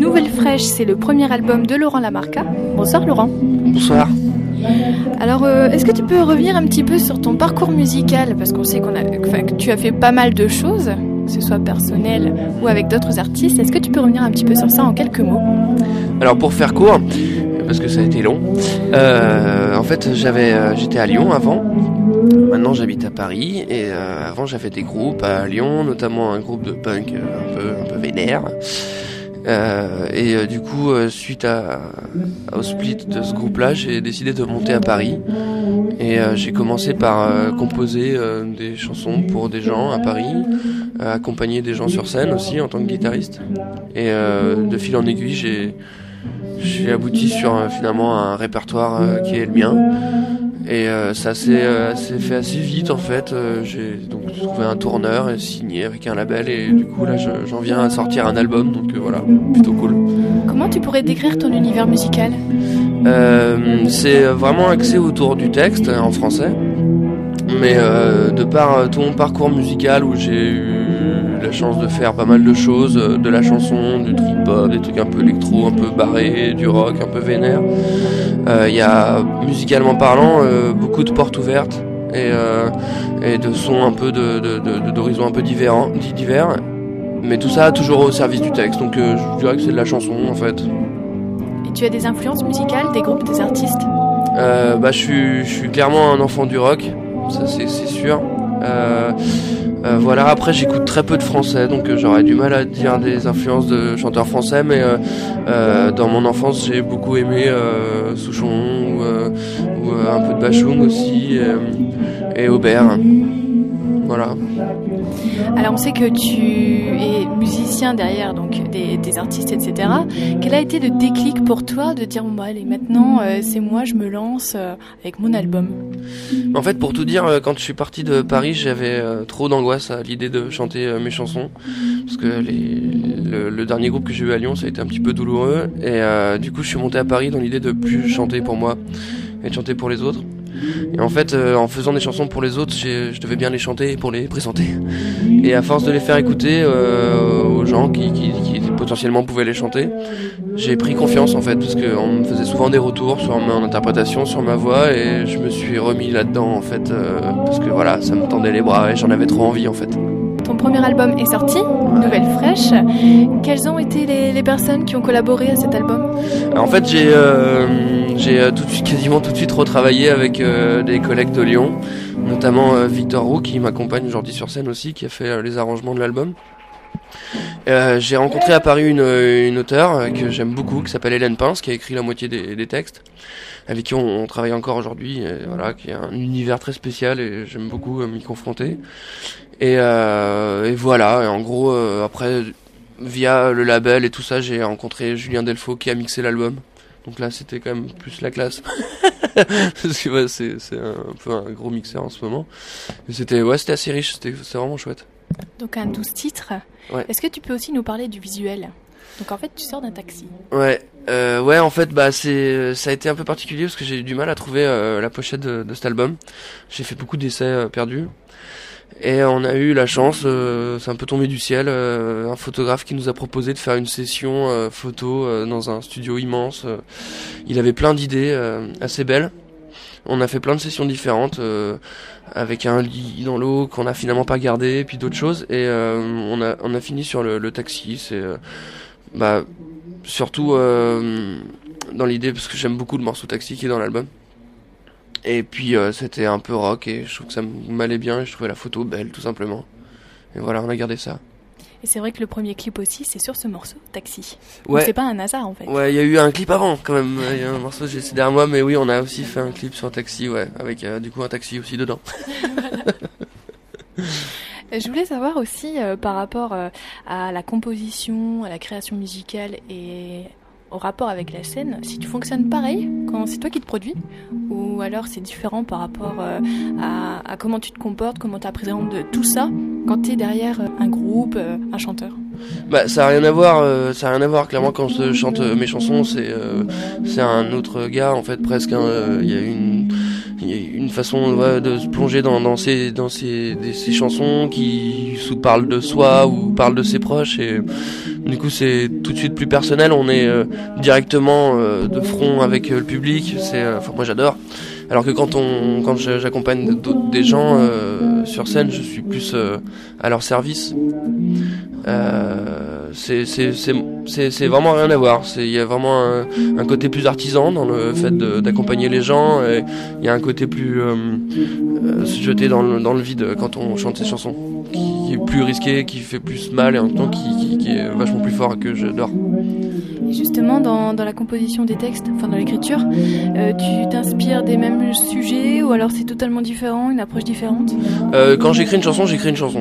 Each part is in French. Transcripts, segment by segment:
Nouvelle Fraîche, c'est le premier album de Laurent Lamarca. Bonsoir Laurent. Bonsoir. Alors, est-ce que tu peux revenir un petit peu sur ton parcours musical? Parce qu'on sait que tu as fait pas mal de choses, que ce soit personnel ou avec d'autres artistes. Est-ce que tu peux revenir un petit peu sur ça en quelques mots? Alors pour faire court, parce que ça a été long, en fait j'étais à Lyon avant. Maintenant j'habite à Paris et avant j'avais des groupes à Lyon, notamment un groupe de punk un peu vénère. Du coup, suite au split de ce groupe-là, j'ai décidé de monter à Paris. Et j'ai commencé par composer des chansons pour des gens à Paris, accompagner des gens sur scène aussi en tant que guitariste. Et de fil en aiguille, j'ai abouti sur finalement un répertoire qui est le mien. Et ça s'est fait assez vite en fait. J'ai donc trouvé un tourneur et signé avec un label et du coup là j'en viens à sortir un album, donc voilà, plutôt cool. Comment tu pourrais décrire ton univers musical? C'est vraiment axé autour du texte en français, mais de par tout mon parcours musical où j'ai eu la chance de faire pas mal de choses, de la chanson, du trip-hop, des trucs un peu électro, un peu barré, du rock, un peu vénère. Il y a, musicalement parlant, beaucoup de portes ouvertes et de sons un peu d'horizons un peu divers, mais tout ça toujours au service du texte. Donc je dirais que c'est de la chanson en fait. Et tu as des influences musicales, des groupes, des artistes? Je suis clairement un enfant du rock, ça c'est sûr. Voilà, après j'écoute très peu de français, donc j'aurais du mal à dire des influences de chanteurs français, mais dans mon enfance j'ai beaucoup aimé Souchon ou un peu de Bachung aussi et Aubert. Voilà. Alors on sait que tu es musicien derrière donc des artistes, etc. Quel a été le déclic pour toi de dire bon allez maintenant c'est moi, je me lance avec mon album? En fait, pour tout dire, quand je suis parti de Paris, j'avais trop d'angoisse à l'idée de chanter mes chansons, parce que le dernier groupe que j'ai eu à Lyon, ça a été un petit peu douloureux, et du coup je suis monté à Paris dans l'idée de plus chanter pour moi et de chanter pour les autres. Et en fait, en faisant des chansons pour les autres, je devais bien les chanter pour les présenter. Et à force de les faire écouter aux gens qui potentiellement pouvaient les chanter, j'ai pris confiance en fait, parce qu'on me faisait souvent des retours sur mon interprétation, sur ma voix, et je me suis remis là-dedans en fait, parce que voilà, ça me tendait les bras et j'en avais trop envie en fait. Ton premier album est sorti, Nouvelle Fraîche. Quelles ont été les personnes qui ont collaboré à cet album? Alors, en fait, j'ai quasiment tout de suite retravaillé avec des collègues de Lyon, notamment Victor Roux qui m'accompagne aujourd'hui sur scène aussi, qui a fait les arrangements de l'album. J'ai rencontré à Paris une auteure que j'aime beaucoup, qui s'appelle Hélène Pince, qui a écrit la moitié des textes, avec qui on travaille encore aujourd'hui, voilà, qui a un univers très spécial et j'aime beaucoup m'y confronter. Et voilà, et en gros, après, via le label et tout ça, j'ai rencontré Julien Delfaux qui a mixé l'album. Donc là, c'était quand même plus la classe. Parce que ouais, c'est un peu un gros mixeur en ce moment. Et c'était assez riche, c'était vraiment chouette. Donc un 12 titres. Ouais. Est-ce que tu peux aussi nous parler du visuel? Donc en fait, tu sors d'un taxi. Ouais, en fait, ça a été un peu particulier parce que j'ai eu du mal à trouver la pochette de cet album. J'ai fait beaucoup d'essais perdus. Et on a eu la chance, c'est un peu tombé du ciel, un photographe qui nous a proposé de faire une session photo dans un studio immense. Il avait plein d'idées assez belles. On a fait plein de sessions différentes, avec un lit dans l'eau qu'on a finalement pas gardé, puis d'autres choses. Et on a fini sur le taxi. C'est surtout dans l'idée, parce que j'aime beaucoup le morceau Taxi qui est dans l'album. Et puis c'était un peu rock et je trouve que ça m'allait bien et je trouvais la photo belle tout simplement. Et voilà, on a gardé ça. Et c'est vrai que le premier clip aussi c'est sur ce morceau Taxi. Ouais. Donc c'est pas un hasard en fait. Ouais, il y a eu un clip avant quand même. Il y a un morceau c'est derrière moi, mais oui, on a aussi fait un clip sur Taxi, ouais, avec du coup un taxi aussi dedans. Je voulais savoir aussi par rapport à la composition, à la création musicale et au rapport avec la scène, si tu fonctionnes pareil quand c'est toi qui te produis, ou alors c'est différent par rapport à comment tu te comportes, comment tu appréhendes tout ça quand tu es derrière un groupe, un chanteur. Ça a rien à voir clairement. Quand je chante mes chansons, c'est un autre gars en fait presque. Il y a une façon de se plonger dans ces chansons qui parlent de soi ou parlent de ses proches, et Du coup, c'est tout de suite plus personnel. On est directement de front avec le public. Moi, j'adore. Alors que quand j'accompagne des gens sur scène, je suis plus à leur service. C'est vraiment rien à voir. Il y a vraiment un côté plus artisan dans le fait d'accompagner les gens. Il y a un côté plus se jeter dans le vide quand on chante ces chansons, qui est plus risqué, qui fait plus mal et en même temps qui est vachement plus fort, que j'adore. Et justement, dans la composition des textes, enfin dans l'écriture, tu t'inspires des mêmes sujets ou alors c'est totalement différent, une approche différente ? Quand j'écris une chanson,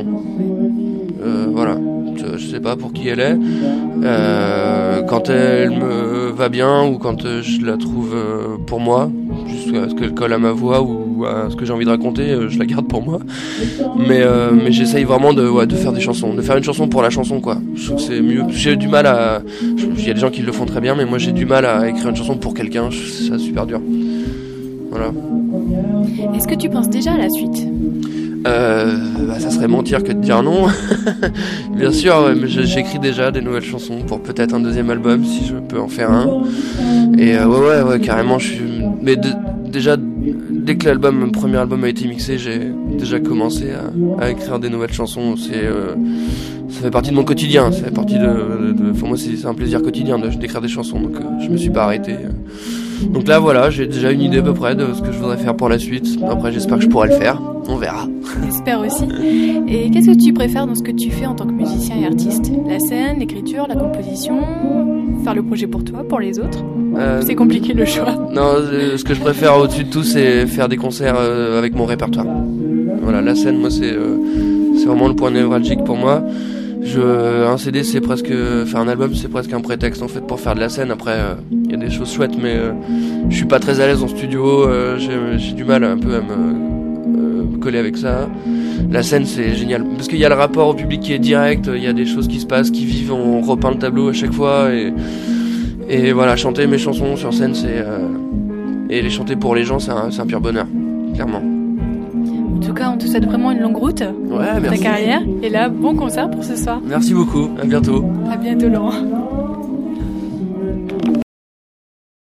voilà. Je sais pas pour qui elle est. Quand elle me va bien ou quand je la trouve pour moi, jusqu'à ce qu'elle colle à ma voix ou à ce que j'ai envie de raconter, je la garde pour moi. Mais j'essaye vraiment de faire des chansons, de faire une chanson pour la chanson, quoi. Je trouve que c'est mieux. J'ai du mal à... Il y a des gens qui le font très bien, mais moi j'ai du mal à écrire une chanson pour quelqu'un. C'est super dur. Voilà. Est-ce que tu penses déjà à la suite ? Ça serait mentir que de dire non. Bien sûr, ouais, mais j'écris déjà des nouvelles chansons pour peut-être un deuxième album si je peux en faire un. Et ouais, carrément, déjà dès que le premier album a été mixé, j'ai déjà commencé à écrire des nouvelles chansons. Ça fait partie de mon quotidien. Ça fait partie pour moi, c'est un plaisir quotidien d'écrire des chansons. Donc je me suis pas arrêté. Donc là, voilà, j'ai déjà une idée à peu près de ce que je voudrais faire pour la suite. Après, j'espère que je pourrai le faire. On verra. J'espère aussi. Et qu'est-ce que tu préfères dans ce que tu fais en tant que musicien et artiste ? La scène, l'écriture, la composition ? Faire le projet pour toi, pour les autres ? C'est compliqué le choix. Non, ce que je préfère au-dessus de tout, c'est faire des concerts avec mon répertoire. Voilà, la scène, moi, c'est vraiment le point névralgique pour moi. Un CD, c'est presque... Faire un album, c'est presque un prétexte, en fait, pour faire de la scène. Après, il y a des choses chouettes, mais je suis pas très à l'aise en studio. J'ai du mal un peu à me coller avec ça. La scène, c'est génial. Parce qu'il y a le rapport au public qui est direct. Il y a des choses qui se passent, qui vivent. On repeint le tableau à chaque fois. Et voilà, chanter mes chansons sur scène, et les chanter pour les gens, c'est un pur bonheur, clairement. En tout cas, on te souhaite vraiment une longue route pour ta carrière. Et là, bon concert pour ce soir. Merci beaucoup, à bientôt. À bientôt, Laurent.